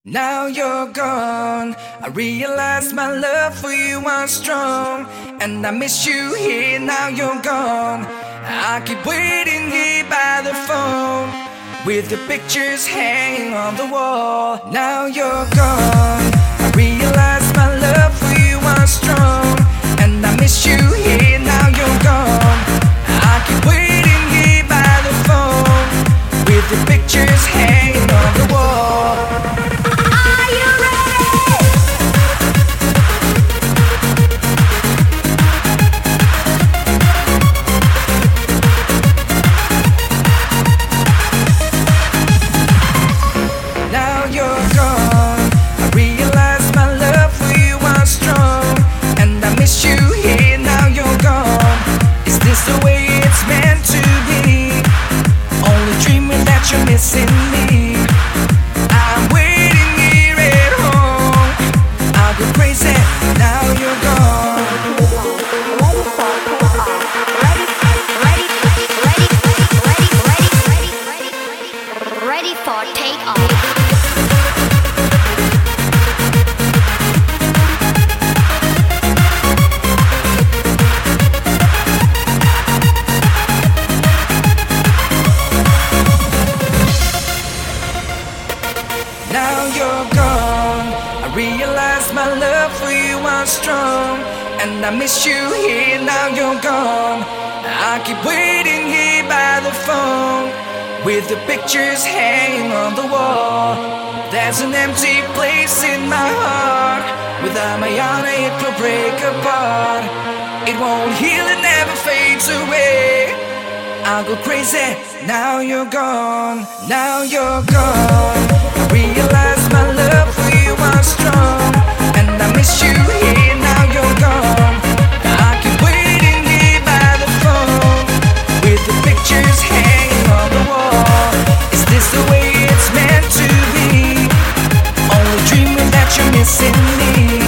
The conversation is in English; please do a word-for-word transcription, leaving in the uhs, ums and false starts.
Now you're gone, I realize my love for you was strong, and I miss you here. Now you're gone, I keep waiting here by the phone, with the pictures hanging on the wall. Now you're gone, I realize my love for you was strong, and I miss you here. Now you're gone, I keep waiting here by the phone, with the pictures hanging on the wall. You're missing me. I'm waiting here at home. I'll go crazy. Now you're gone. Ready, ready, ready, ready, ready, ready, ready, ready for takeoff. Now you're gone, I realize my love for you was strong, and I miss you here. Now you're gone, I keep waiting here by the phone, with the pictures hanging on the wall. There's an empty place in my heart, without my honor it will break apart. It won't heal, it never fades away. I'll go crazy. Now you're gone, now you're gone. I realize my love for you was strong, and I miss you here. Now you're gone, I keep waiting here by the phone, with the pictures hanging on the wall. Is this the way it's meant to be? Only dreaming that you're missing me.